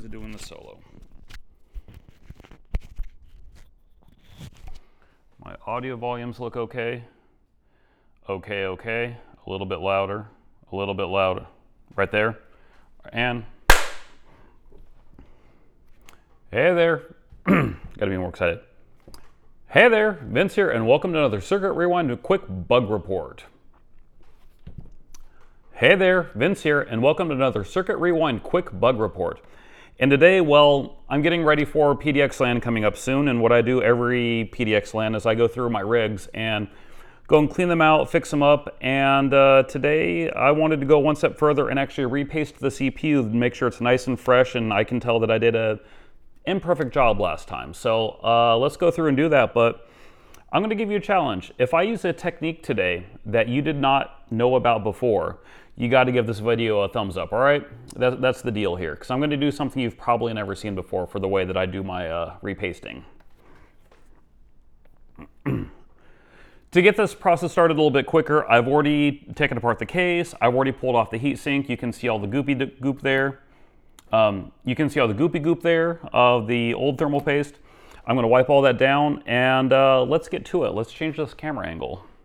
to doing the solo. My audio volumes look okay. Okay. A little bit louder. Right there. And hey there. Gotta be more excited. Hey there, Vince here, and welcome to another Circuit Rewind quick bug report. Hey there, Vince here, and welcome to another Circuit Rewind quick bug report. And today, well, I'm getting ready for PDX LAN coming up soon, and what I do every PDX LAN is I go through my rigs and go and clean them out, fix them up, and today I wanted to go one step further and actually repaste the CPU to make sure it's nice and fresh, and I can tell that I did a imperfect job last time. So let's go through and do that, but I'm going to give you a challenge. If I use a technique today that you did not know about before, you got to give this video a thumbs up, all right? That's the deal here, because I'm going to do something you've probably never seen before for the way that I do my repasting. To get this process started a little bit quicker, I've already taken apart the case. I've already pulled off the heatsink. You can see all the goopy goop there. You can see all the goopy goop there of the old thermal paste. I'm going to wipe all that down, and let's get to it. Let's change this camera angle.